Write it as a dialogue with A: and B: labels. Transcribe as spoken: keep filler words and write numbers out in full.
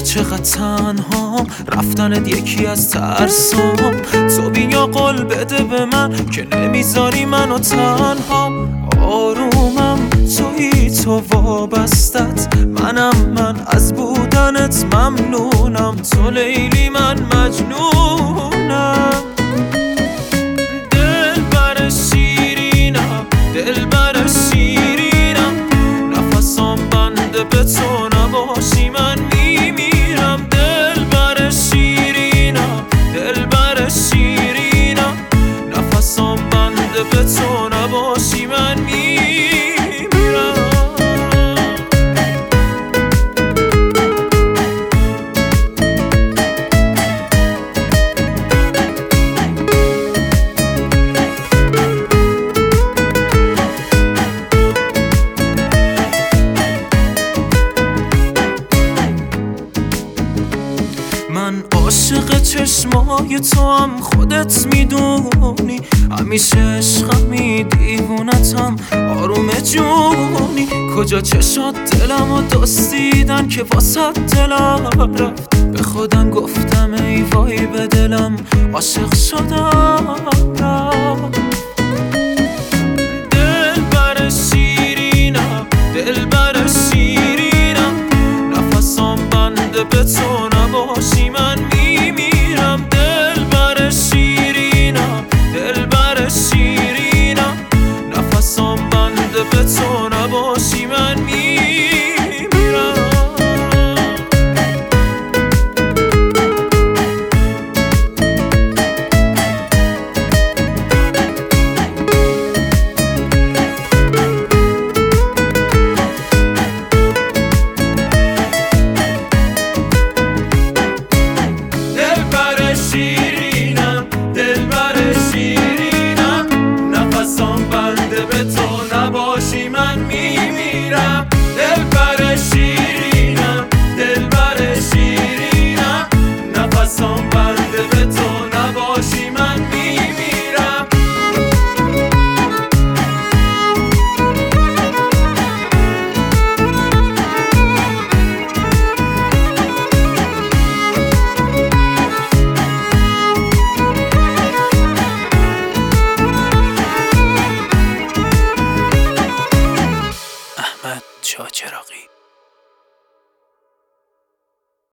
A: چقدر تنها رفتنت یکی از ترسام. تو بیا قول بده به من که نمیذاری منو تنها. آرومم تویی، تو وابستت منم، من از بودنت ممنونم. تو لیلی من مجنونم. دلبر شیرینم، دلبر شیرینم، نفسم بنده به تو نباشی من میمیرم. دلبر شیرینم، دلبر شیرینم، نفسم بنده به تو نباشی من میمیرم. من عاشق چشمای تو هم، خودت میدونی. همیشه عشقمی، دیوونتم، آروم جونی. کجا چشات دلم و دستیدن که واسه دلم رفت. به خودم گفتم ای وای به دلم، عاشق شدم رفت. دلبر شیرینم، دلبر شیرینم، نفسم بنده به تو نباشی من میمیرم. دلبر شیرینم، دلبر شیرینم، نفسم بنده به تو نباشی من میمیرم. شیرینم، دلبر شیرینم، نفسم بنده به تو نباشی من میمیرم. دلبر شیرینم، دلبر شیرینم، نفسم بنده به تو نباشی من میمیرم. احمد چاچراغی.